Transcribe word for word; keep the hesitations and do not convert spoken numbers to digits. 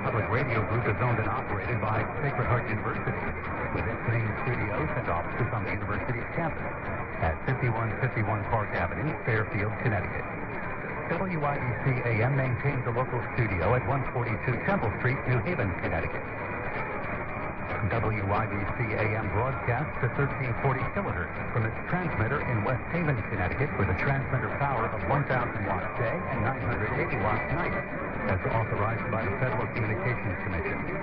Public Radio Group is owned and operated by Sacred Heart University, with its main studios and offices on the university's campus at fifty-one fifty-one Park Avenue, Fairfield, Connecticut. W I B C A M maintains a local studio at one forty-two Temple Street, New Haven, Connecticut. W I B C A M broadcasts at thirteen forty kilohertz from its transmitter in West Haven, Connecticut, with a transmitter power of one thousand watts day and nine hundred eighty watts night, as authorized by the Federal Communications Commission.